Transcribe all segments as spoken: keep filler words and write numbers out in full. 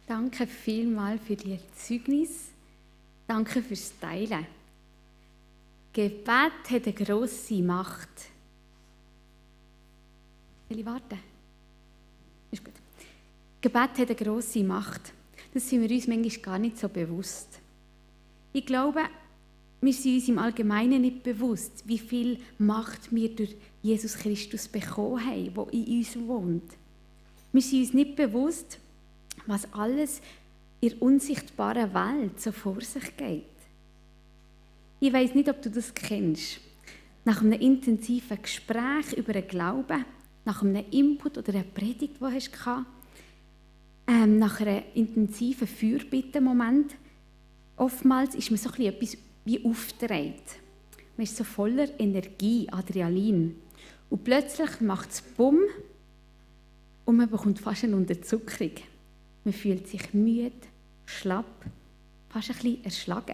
Danke vielmals für die Zeugnis. Danke fürs Teilen. Gebet hat eine grosse Macht. Will ich warten? Ist gut. Gebet hat eine grosse Macht. Das sind wir uns manchmal gar nicht so bewusst. Ich glaube, wir sind uns im Allgemeinen nicht bewusst, wie viel Macht wir durch Jesus Christus bekommen haben, der in uns wohnt. Wir sind uns nicht bewusst, was alles in der unsichtbaren Welt so vor sich geht. Ich weiss nicht, ob du das kennst. Nach einem intensiven Gespräch über den Glauben, nach einem Input oder einer Predigt, die du hast, ähm, nach einem intensiven Fürbittenmoment, oftmals ist man so etwas wie aufgedreht. Man ist so voller Energie, Adrenalin. Und plötzlich macht es Bumm und man bekommt fast eine Unterzuckerung. Man fühlt sich müde, schlapp, fast ein bisschen erschlagen.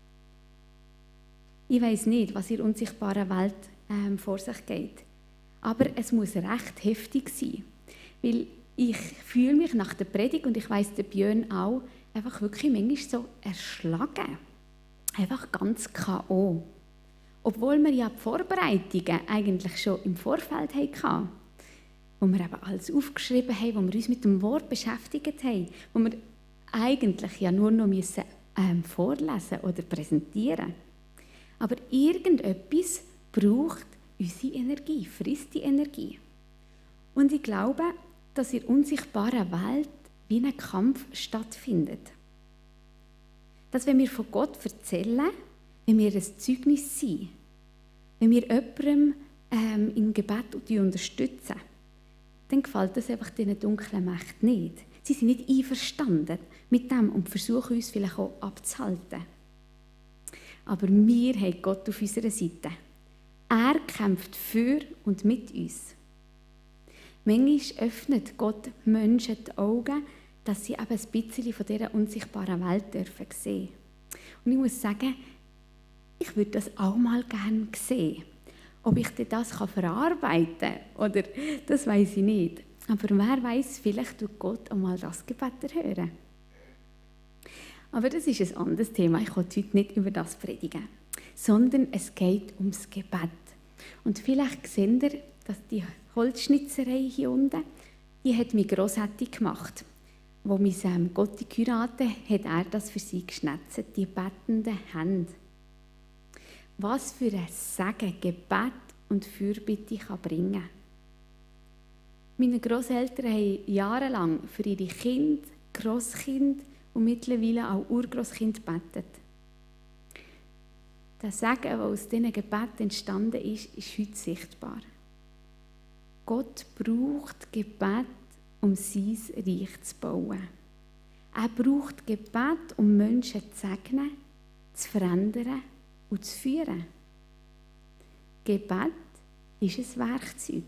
Ich weiss nicht, was in der unsichtbaren Welt ähm, vor sich geht. Aber es muss recht heftig sein. Weil ich fühle mich nach der Predigt, und ich weiss, der Björn auch, einfach wirklich manchmal so erschlagen. Einfach ganz K O Obwohl wir ja die Vorbereitungen eigentlich schon im Vorfeld hatten, wo wir eben alles aufgeschrieben haben, wo wir uns mit dem Wort beschäftigt haben, wo wir eigentlich ja nur noch müssen, ähm, vorlesen oder präsentieren. Aber irgendetwas braucht unsere Energie, frisst die Energie. Und ich glaube, dass in der unsichtbaren Welt wie ein Kampf stattfindet. Dass wenn wir von Gott erzählen, wenn wir ein Zeugnis sind, wenn wir jemandem ähm, im Gebet unterstützen, dann gefällt das einfach diesen dunklen Mächten nicht. Sie sind nicht einverstanden mit dem und versuchen uns vielleicht auch abzuhalten. Aber wir haben Gott auf unserer Seite. Er kämpft für und mit uns. Manchmal öffnet Gott Menschen die Augen, dass sie eben ein bisschen von dieser unsichtbaren Welt dürfen sehen. Und ich muss sagen, ich würde das auch mal gerne sehen. Ob ich das verarbeiten kann, oder das weiss ich nicht. Aber wer weiss, vielleicht tut Gott einmal das Gebet erhören. Aber das ist ein anderes Thema. Ich will heute nicht über das predigen, sondern es geht ums Gebet. Und vielleicht seht ihr, dass die Holzschnitzerei hier unten, die hat mich grossartig gemacht. Wo mein ähm, Gotti geheiratet hat, er das für sie geschnitzt, die bettenden Hände. Was für ein Segen Gebet und Fürbitte kann bringen. Meine Grosseltern haben jahrelang für ihre Kinder, Grosskind und mittlerweile auch Urgroßkind gebetet. Der Segen, der aus diesen Gebeten entstanden ist, ist heute sichtbar. Gott braucht Gebet, um sein Reich zu bauen. Er braucht Gebet, um Menschen zu segnen, zu verändern und zu führen. Gebet ist ein Werkzeug.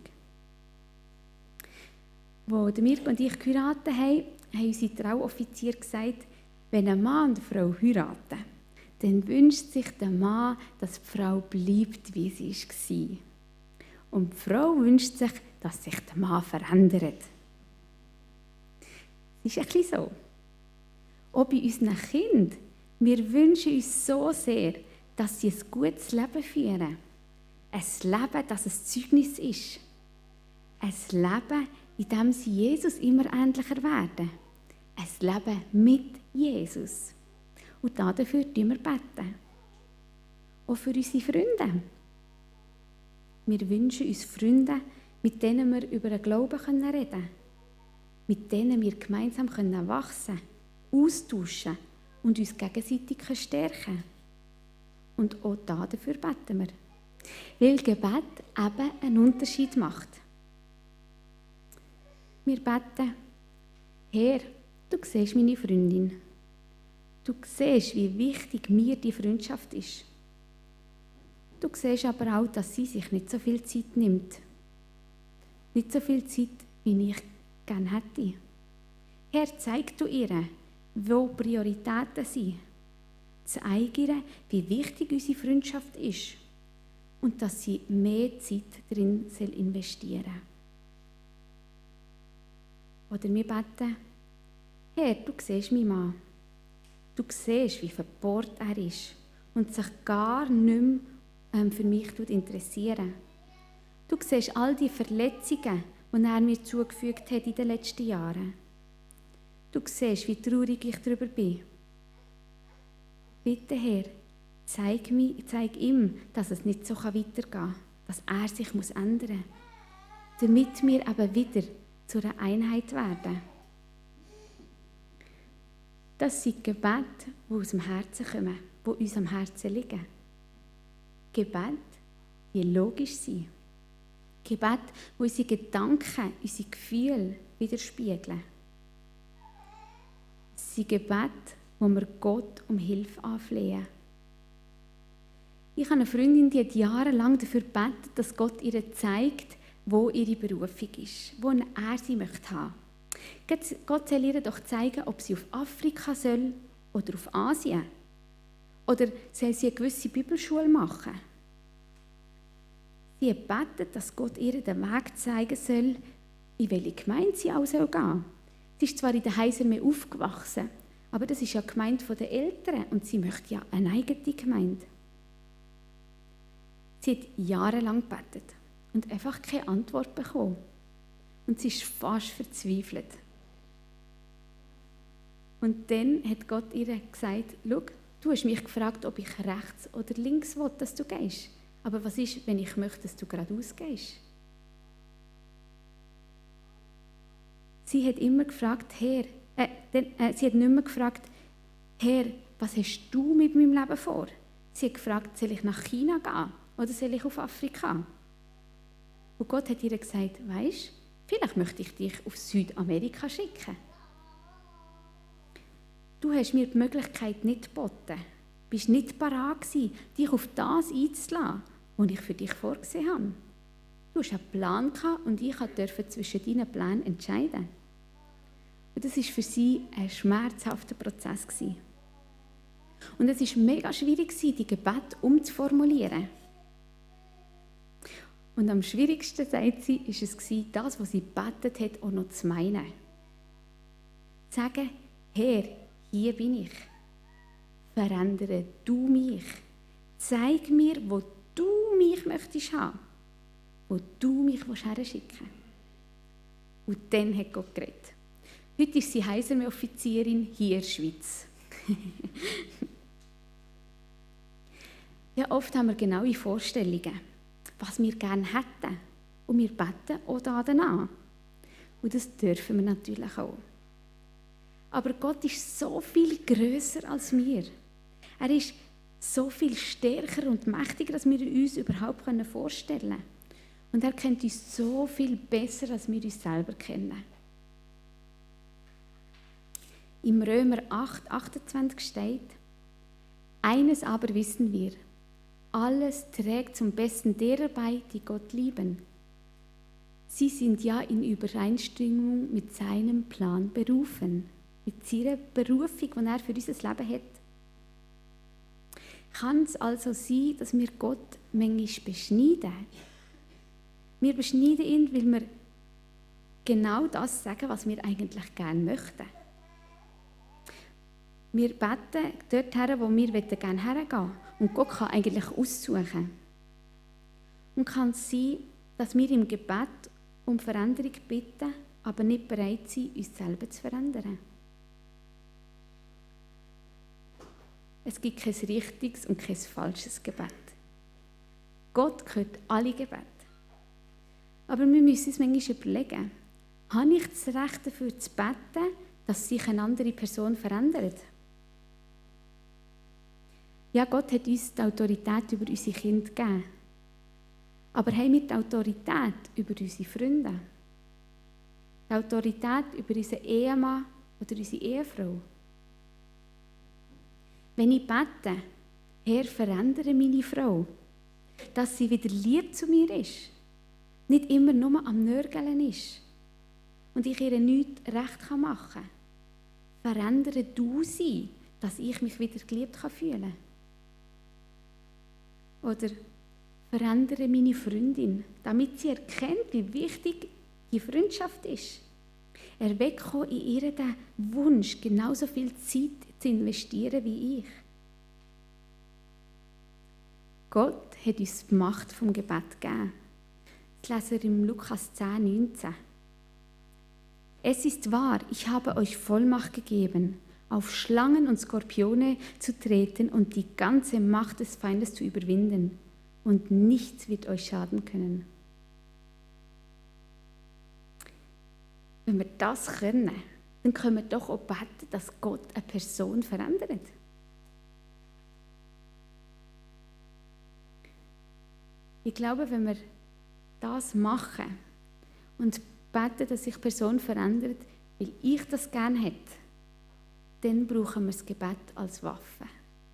Als Mirko und ich geheiratet haben, haben unsere Trauoffizier gesagt, wenn ein Mann und eine Frau heiraten, dann wünscht sich der Mann, dass die Frau bleibt, wie sie war. Und die Frau wünscht sich, dass sich der Mann verändert. Es ist ein bisschen so. Auch bei unseren Kindern. Wir wünschen uns so sehr, dass sie ein gutes Leben führen. Ein Leben, das ein Zeugnis ist. Ein Leben, in dem sie Jesus immer ähnlicher werden. Ein Leben mit Jesus. Und dafür beten wir beten. Auch für unsere Freunde. Wir wünschen uns Freunde, mit denen wir über den Glauben reden können. Mit denen wir gemeinsam wachsen können, austauschen und uns gegenseitig stärken können. Und auch dafür beten wir. Weil Gebet eben einen Unterschied macht. Wir beten, Herr, du siehst meine Freundin. Du siehst, wie wichtig mir die Freundschaft ist. Du siehst aber auch, dass sie sich nicht so viel Zeit nimmt. Nicht so viel Zeit, wie ich gerne hätte. Herr, zeig du ihr, wo Prioritäten sind. Zeig ihr, wie wichtig unsere Freundschaft ist und dass sie mehr Zeit darin investieren soll. Oder wir beten, Herr, du siehst meinen Mann. Du siehst, wie verbohrt er ist und sich gar nicht mehr ähm, für mich interessieren. Du siehst all die Verletzungen, die er mir zugefügt hat in den letzten Jahren. Du siehst, wie traurig ich darüber bin. Bitte, Herr, zeig, mir, zeig ihm, dass es nicht so weitergehen kann, dass er sich ändern muss, damit wir eben wieder zu einer Einheit werden. Das sind Gebete, die aus dem Herzen kommen, die uns am Herzen liegen. Gebete, die logisch sind. Gebete, die unsere Gedanken, unsere Gefühle widerspiegeln. Es sind Gebete, wo wir Gott um Hilfe anflehen. Ich habe eine Freundin, die hat jahrelang dafür gebetet, dass Gott ihr zeigt, wo ihre Berufung ist, wo er sie möchte haben. Gott soll ihr doch zeigen, ob sie auf Afrika soll oder auf Asien. Oder soll sie eine gewisse Bibelschule machen? Sie hat gebetet, dass Gott ihr den Weg zeigen soll, in welche Gemeinde sie auch gehen soll. Sie ist zwar in der Heisermee aufgewachsen, aber das ist ja die Gemeinde der Eltern und sie möchte ja eine eigene Gemeinde. Sie hat jahrelang gebetet und einfach keine Antwort bekommen. Und sie ist fast verzweifelt. Und dann hat Gott ihr gesagt, schau, du hast mich gefragt, ob ich rechts oder links will, dass du gehst. Aber was ist, wenn ich möchte, dass du geradeaus gehst? Sie hat immer gefragt, Herr, äh, denn, äh, sie hat nicht mehr gefragt, Herr, was hast du mit meinem Leben vor? Sie hat gefragt, soll ich nach China gehen oder soll ich auf Afrika? Und Gott hat ihr gesagt, weisst, vielleicht möchte ich dich auf Südamerika schicken. Du hast mir die Möglichkeit nicht geboten. Du bist nicht bereit gewesen, dich auf das einzulassen, was ich für dich vorgesehen habe. Du hast einen Plan gehabt und ich durfte zwischen deinen Plänen entscheiden. Und das war für sie ein schmerzhafter Prozess gewesen. Und es war mega schwierig, die Gebete umzuformulieren. Und am schwierigsten, sagt sie, war es, das, was sie gebetet hat, auch noch zu meinen. Zu sagen, Herr, hier bin ich. Verändere du mich. Zeig mir, wo du mich möchtest haben. Wo du mich herschicken willst. Und dann hat Gott geredet. Heute ist sie Heisermee-Offizierin hier in der Schweiz. Ja, oft haben wir genaue Vorstellungen, was wir gerne hätten. Und wir beten auch danach. Und das dürfen wir natürlich auch. Aber Gott ist so viel grösser als wir. Er ist so viel stärker und mächtiger, als wir uns überhaupt vorstellen können. Und er kennt uns so viel besser, als wir uns selber kennen. Im Römer acht, achtundzwanzig steht, eines aber wissen wir, alles trägt zum Besten derer bei, die Gott lieben. Sie sind ja in Übereinstimmung mit seinem Plan berufen, mit seiner Berufung, die er für unser Leben hat. Kann es also sein, dass wir Gott manchmal beschneiden? Wir beschneiden ihn, weil wir genau das sagen, was wir eigentlich gerne möchten. Wir beten dorthin, wo wir gerne hergehen wollen. Und Gott kann eigentlich aussuchen. Und kann es sein, dass wir im Gebet um Veränderung bitten, aber nicht bereit sind, uns selber zu verändern. Es gibt kein richtiges und kein falsches Gebet. Gott hört alle Gebete. Aber wir müssen uns manchmal überlegen, habe ich das Recht dafür zu beten, dass sich eine andere Person verändert? Ja, Gott hat uns die Autorität über unsere Kinder gegeben. Aber haben wir die Autorität über unsere Freunde? Die Autorität über unseren Ehemann oder unsere Ehefrau? Wenn ich bete, Herr, verändere meine Frau, dass sie wieder lieb zu mir ist, nicht immer nur am Nörgeln ist und ich ihr nichts recht machen kann, verändere du sie, dass ich mich wieder geliebt fühlen kann. Oder verändere meine Freundin, damit sie erkennt, wie wichtig die Freundschaft ist. Er will in ihr den Wunsch, genauso viel Zeit zu investieren wie ich. Gott hat uns die Macht vom Gebet gegeben. Das lesen wir im Lukas zehn, neunzehn. Es ist wahr, ich habe euch Vollmacht gegeben, auf Schlangen und Skorpione zu treten und die ganze Macht des Feindes zu überwinden. Und nichts wird euch schaden können. Wenn wir das können, dann können wir doch auch beten, dass Gott eine Person verändert. Ich glaube, wenn wir das machen und beten, dass sich die Person verändert, weil ich das gerne hätte, dann brauchen wir das Gebet als Waffe.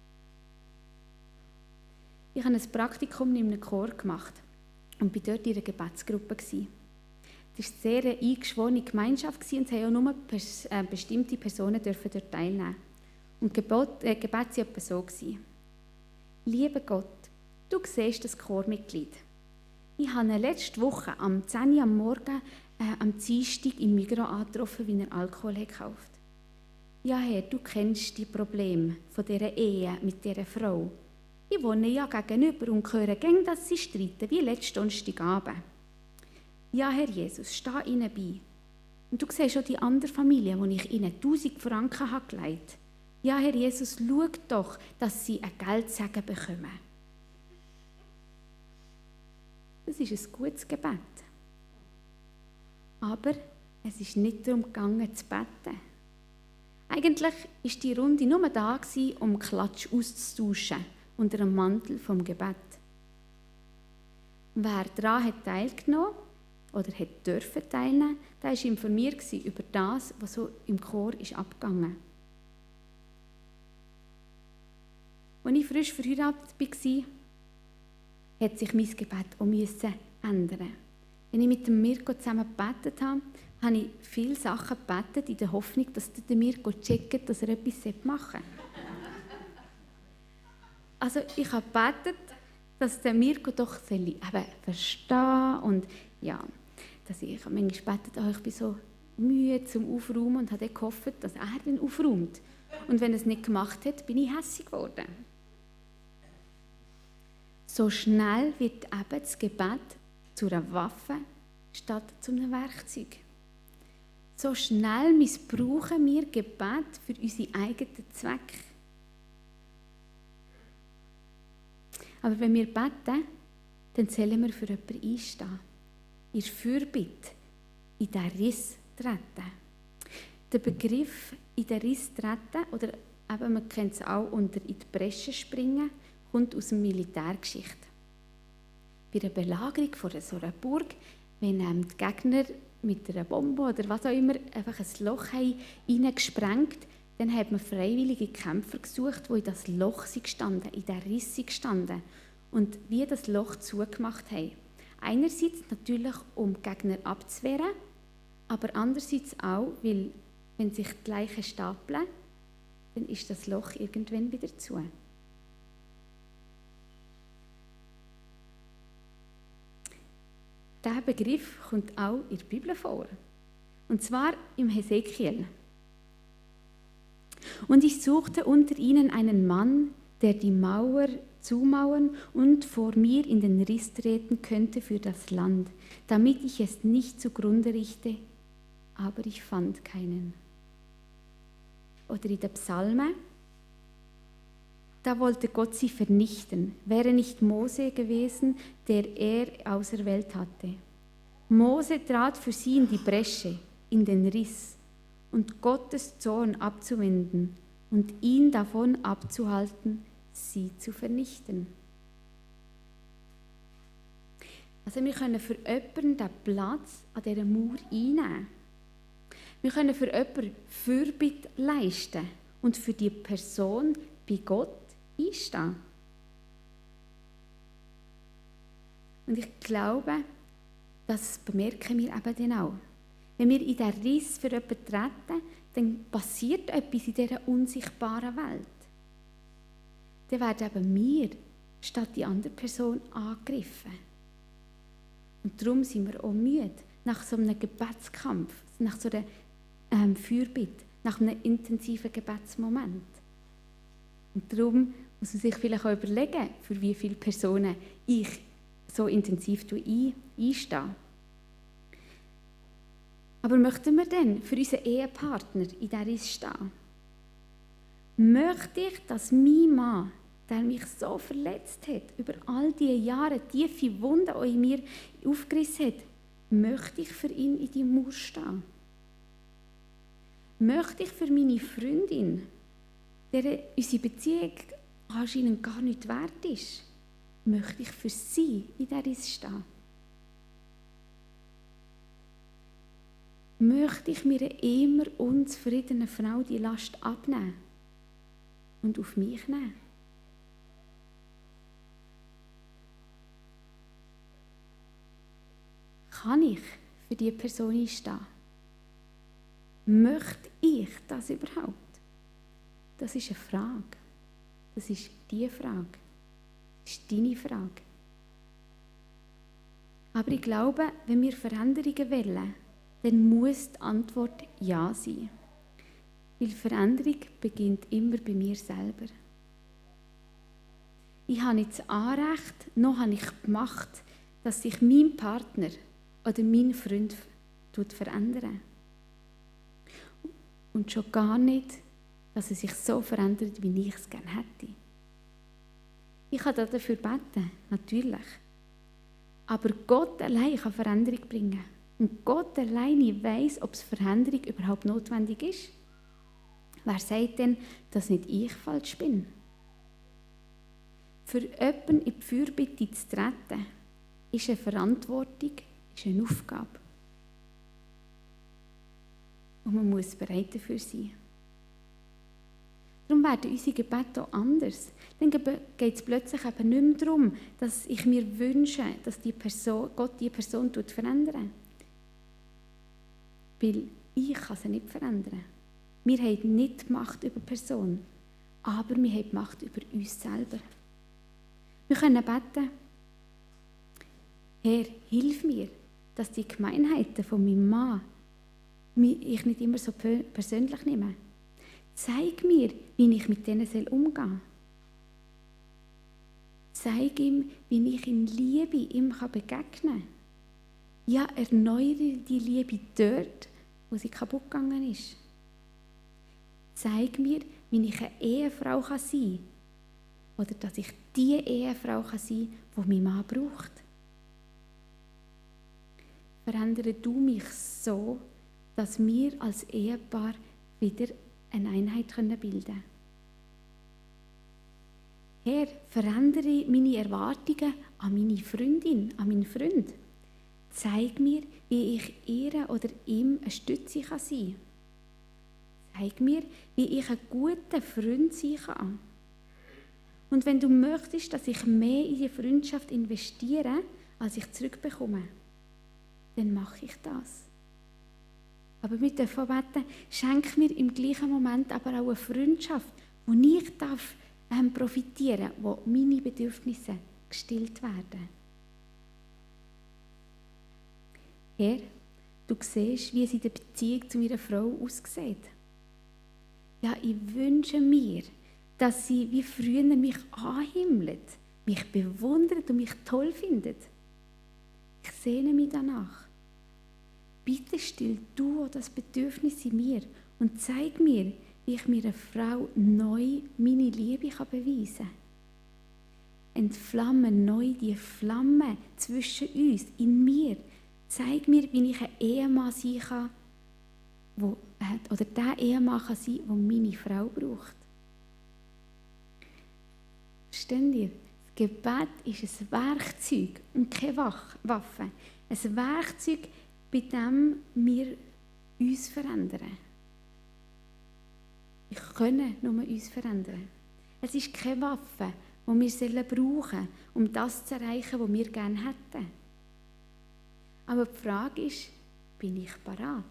Ich habe ein Praktikum in einem Chor gemacht und war dort in einer Gebetsgruppe. Es war eine sehr eingeschworene Gemeinschaft und es haben auch nur pers- äh, bestimmte Personen dürfen dort teilnehmen. Und die Gebet, äh, Gebet war etwa so: Lieber Gott, du siehst das Chormitglied. Ich habe ihn letzte Woche am zehn Uhr am Morgen äh, am Dienstag im Migros angetroffen, wie er Alkohol hat gekauft. Ja, Herr, du kennst die Probleme von dieser Ehe mit dieser Frau. Ich wohne ja gegenüber und höre gern, dass sie streiten, wie letzten Donnerstagabend. Ja, Herr Jesus, steh ihnen bei. Und du siehst auch die andere Familie, wo ich ihnen tausend Franken habe gelegt. Ja, Herr Jesus, schau doch, dass sie ein Geldsegen bekommen. Das ist ein gutes Gebet. Aber es ist nicht darum gegangen, zu beten. Eigentlich war die Runde nur da, um Klatsch auszutauschen unter dem Mantel vom Gebet. Wer daran hat teilgenommen oder hat dürfen teilnehmen, der war informiert über das, was so im Chor ist abgegangen. Als ich frisch verheiratet war, hat sich mein Gebet auch ändern. Wenn ich mit dem Mirko zusammen gebetet habe, habe ich viele Sachen gebetet, in der Hoffnung, dass der Mirko checkt, dass er etwas machen soll. Also ich habe gebetet, dass der Mirko doch eben verstehen und ja, dass ich manchmal gebetet habe, ich bin so müde zum Aufräumen und habe gehofft, dass er dann aufräumt. Und wenn er es nicht gemacht hat, bin ich hässig geworden. So schnell wird eben das Gebet zu einer Waffe statt zu einem Werkzeug. So schnell missbrauchen wir Gebet für unsere eigenen Zwecke. Aber wenn wir beten, dann sollen wir für jemanden einstehen. In Fürbitte, in den Riss treten. Der Begriff in den Riss treten, oder eben, man kennt es auch unter in die Bresche springen, kommt aus der Militärgeschichte. Bei der Belagerung von so einer Burg, wenn ähm, die Gegner mit einer Bombe oder was auch immer einfach ein Loch hineingesprengt, dann hat man freiwillige Kämpfer gesucht, die in das Loch standen, in den Riss standen und wie das Loch zugemacht haben. Einerseits natürlich, um die Gegner abzuwehren, aber andererseits auch, weil wenn sich die Leichen stapeln, dann ist das Loch irgendwann wieder zu. Dieser Begriff kommt auch in der Bibel vor. Und zwar im Hesekiel. Und ich suchte unter ihnen einen Mann, der die Mauer zumauern und vor mir in den Riss treten könnte für das Land, damit ich es nicht zugrunde richte, aber ich fand keinen. Oder in den Psalmen, da wollte Gott sie vernichten, wäre nicht Mose gewesen, der er auserwählt hatte. Mose trat für sie in die Bresche, in den Riss, und Gottes Zorn abzuwenden und ihn davon abzuhalten, sie zu vernichten. Also wir können für jemanden den Platz an dieser Mauer einnehmen. Wir können für jemanden Fürbitte leisten und für die Person bei Gott einstehen. Und ich glaube, das bemerken wir eben dann auch. Wenn wir in diesen Riss für jemanden treten, dann passiert etwas in dieser unsichtbaren Welt. Dann werden eben wir statt die andere Person angegriffen. Und darum sind wir auch müde nach so einem Gebetskampf, nach so einer ähm, Fürbitte, nach einem intensiven Gebetsmoment. Und darum muss man sich vielleicht auch überlegen, für wie viele Personen ich so intensiv ein, einstehe. Aber möchten wir denn für unseren Ehepartner in dieser stehen? Möchte ich, dass mein Mann, der mich so verletzt hat, über all diese Jahre tiefe Wunden auch in mir aufgerissen hat, möchte ich für ihn in die Mauer stehen? Möchte ich für meine Freundin, der unsere Beziehung anscheinend gar nicht wert ist, möchte ich für sie in dieser stehen? Möchte ich mir immer unzufriedenen Frau die Last abnehmen und auf mich nehmen? Kann ich für diese Person einstehen? Möchte ich das überhaupt? Das ist eine Frage. Das ist die Frage. Das ist deine Frage. Aber ich glaube, wenn wir Veränderungen wollen, dann muss die Antwort Ja sein. Weil Veränderung beginnt immer bei mir selber. Ich habe nicht das Anrecht, noch habe ich die Macht, dass sich mein Partner oder mein Freund verändert. Und schon gar nicht, dass er sich so verändert, wie ich es gerne hätte. Ich kann dafür beten, natürlich. Aber Gott allein kann Veränderung bringen. Und Gott alleine weiss, ob Veränderung überhaupt notwendig ist. Wer sagt denn, dass nicht ich falsch bin? Für jemanden in die Fürbitte zu treten, ist eine Verantwortung, ist eine Aufgabe. Und man muss bereit dafür sein. Darum werden unsere Gebete auch anders. Dann geht es plötzlich eben nicht mehr darum, dass ich mir wünsche, dass die Person, Gott diese Person verändert. Weil ich kann sie nicht verändern. Wir haben nicht die Macht über die Person, aber wir haben die Macht über uns selber. Wir können beten, Herr, hilf mir, dass die Gemeinheiten von meinem Mann ich nicht immer so persönlich nehme. Zeig mir, wie ich mit denen umgehen soll. Zeig ihm, wie ich in Liebe ihm begegnen kann. Ja, erneuere die Liebe dort, wo sie kaputt gegangen ist. Zeig mir, wie ich eine Ehefrau sein kann. Oder dass ich die Ehefrau sein kann, die mein Mann braucht. Verändere du mich so, dass wir als Ehepaar wieder eine Einheit bilden können. Herr, verändere meine Erwartungen an meine Freundin, an meinen Freund. Zeig mir, wie ich ihr oder ihm eine Stütze sein kann. Zeig mir, wie ich ein guter Freund sein kann. Und wenn du möchtest, dass ich mehr in die Freundschaft investiere, als ich zurückbekomme, dann mache ich das. Aber wir dürfen beten, schenk mir im gleichen Moment aber auch eine Freundschaft, wo ich darf, ähm, profitieren darf, wo meine Bedürfnisse gestillt werden. Herr, du siehst, wie es in der Beziehung zu meiner Frau aussieht. Ja, ich wünsche mir, dass sie wie früher mich anhimmelt, mich bewundert und mich toll findet. Ich sehne mich danach. Bitte still du das Bedürfnis in mir und zeig mir, wie ich mir einer Frau neu meine Liebe beweisen kann. Entflamme neu die Flamme zwischen uns, in mir. Zeig mir, wie ich ein Ehemann sein kann, wo, oder der Ehemann kann sein, der meine Frau braucht. Versteht ihr? Das Gebet ist ein Werkzeug und keine Waffe. Ein Werkzeug, bei dem wir uns verändern. Wir können nur uns verändern. Es ist keine Waffe, die wir brauchen sollen, um das zu erreichen, was wir gerne hätten. Aber die Frage ist, bin ich bereit?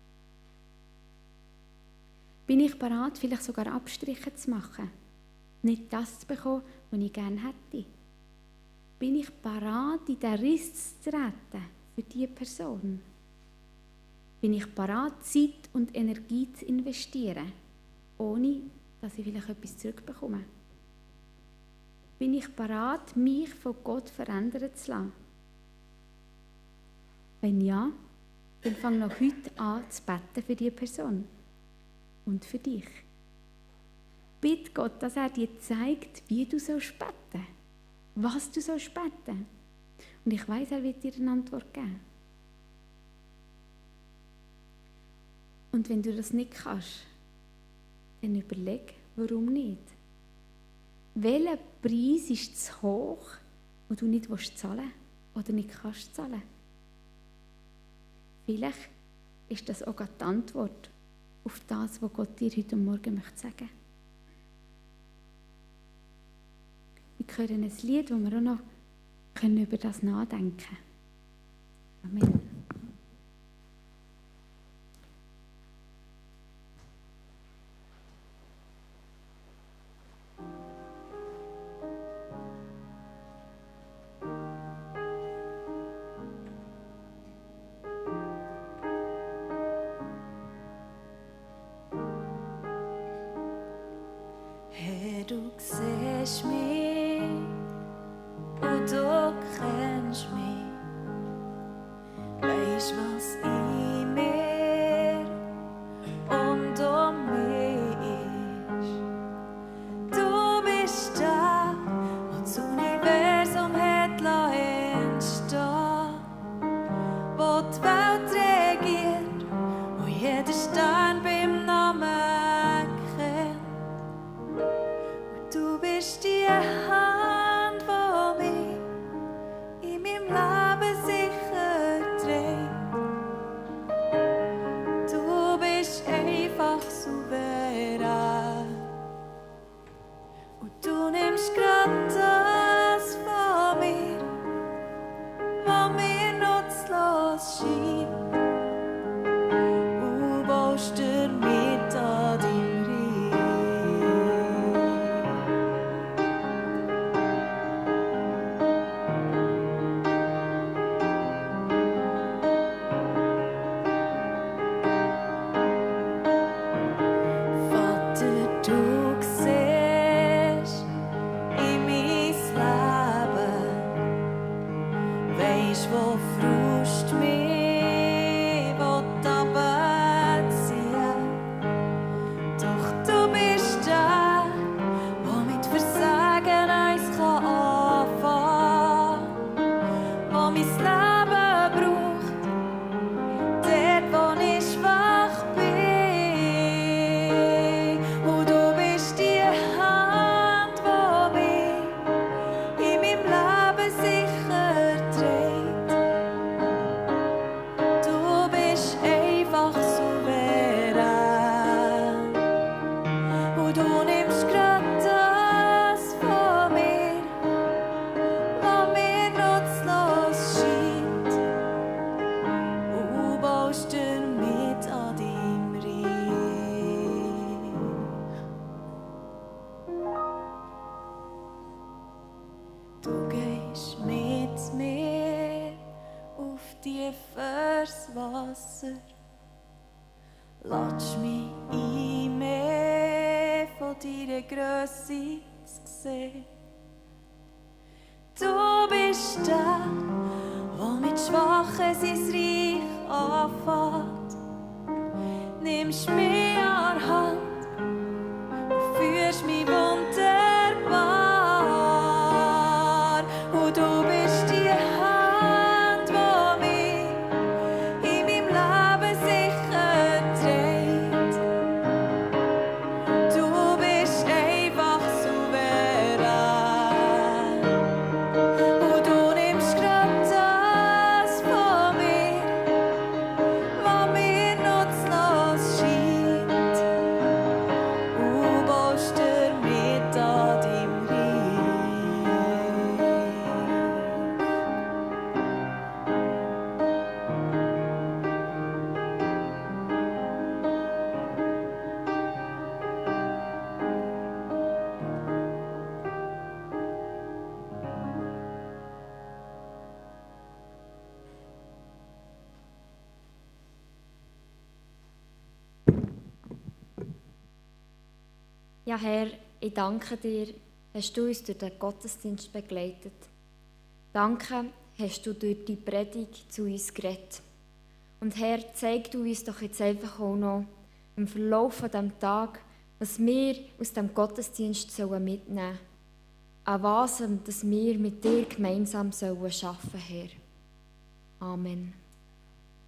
Bin ich bereit, vielleicht sogar Abstriche zu machen? Nicht das zu bekommen, was ich gerne hätte? Bin ich bereit, in den Riss zu treten für diese Person? Bin ich bereit, Zeit und Energie zu investieren, ohne dass ich vielleicht etwas zurückbekomme? Bin ich bereit, mich von Gott verändern zu lassen? Wenn ja, dann fang noch heute an zu beten für diese Person und für dich. Bitte Gott, dass er dir zeigt, wie du sollst beten, was du sollst beten. Und ich weiss, er wird dir eine Antwort geben. Und wenn du das nicht kannst, dann überleg, warum nicht. Welcher Preis ist zu hoch, den du nicht zahlen willst oder nicht kannst zahlen? Vielleicht ist das auch die Antwort auf das, was Gott dir heute Morgen möchte sagen. Wir hören ein Lied, wo wir auch noch über das nachdenken können. Amen. Herr, du siehst mich und du kennst mich, weisst, was in mir und um mich ist. Du bist da, wo das Universum hat entstehen, wo die Welt regiert, wo jeder Stern beim Namen kennt. Du bist die Hand, die mich in meinem Leben sicher trägt. Du bist einfach souverän. Und du nimmst grad das von mir, was mir nutzlos scheint. Und baust dir mit an deinem Wasser. Lass mich ein mehr von deiner Grösse zu sehen. Du bist der, der mit Schwachen sein Reich anfängt. Nimmst mich an die Hand und führst mich wunderbar. Und du bist die Hand, die mich in meinem Leben sicher trägt. Du bist einfach souverän. Und du nimmst grad das von mir, was mir nutzlos scheint. Ja, Herr, ich danke dir, hast du uns durch den Gottesdienst begleitet. Danke, hast du durch die Predigt zu uns geredet. Und Herr, zeig du uns doch jetzt einfach auch noch im Verlauf von diesem Tag, was wir aus dem Gottesdienst mitnehmen sollen. An was dass wir mit dir gemeinsam arbeiten sollen, Herr. Amen.